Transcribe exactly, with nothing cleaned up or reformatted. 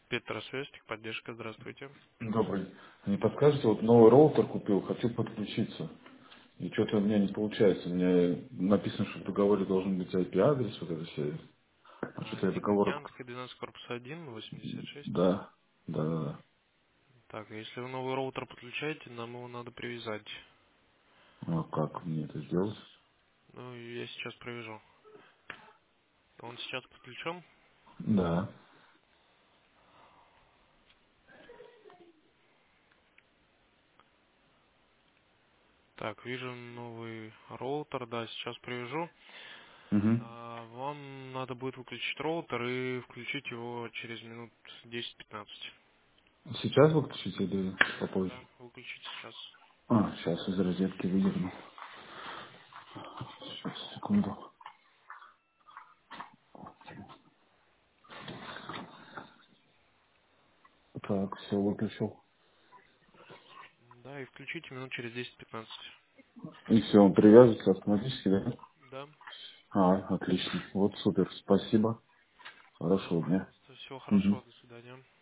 Петросвязь, поддержка, здравствуйте. Добрый. Не подскажете, вот новый роутер купил, хочу подключиться. И что-то у меня не получается. У меня написано, что в договоре должен быть ай пи-адрес, вот это все. А А, что-то я договор... Негритянская, двенадцать, корпус один, восемьдесят шесть. Да, да, да, да. Так, а если вы новый роутер подключаете, нам его надо привязать. Ну, а как мне это сделать? Ну, я сейчас привяжу. Он сейчас подключен. Да. Так, вижу новый роутер, да, сейчас привяжу. Угу. А, вам надо будет выключить роутер и включить его через минут десять-пятнадцать. Сейчас выключить или попозже? Да, выключите сейчас. А, сейчас из розетки выдерну. Сейчас, секунду. Так, все, выключил. Да, и включите минут через десять-пятнадцать. И все, он привяжется автоматически, да? Да, А, отлично. Вот супер, спасибо. Хорошего дня. пожалуйста, всего Мгм. хорошего, до свидания.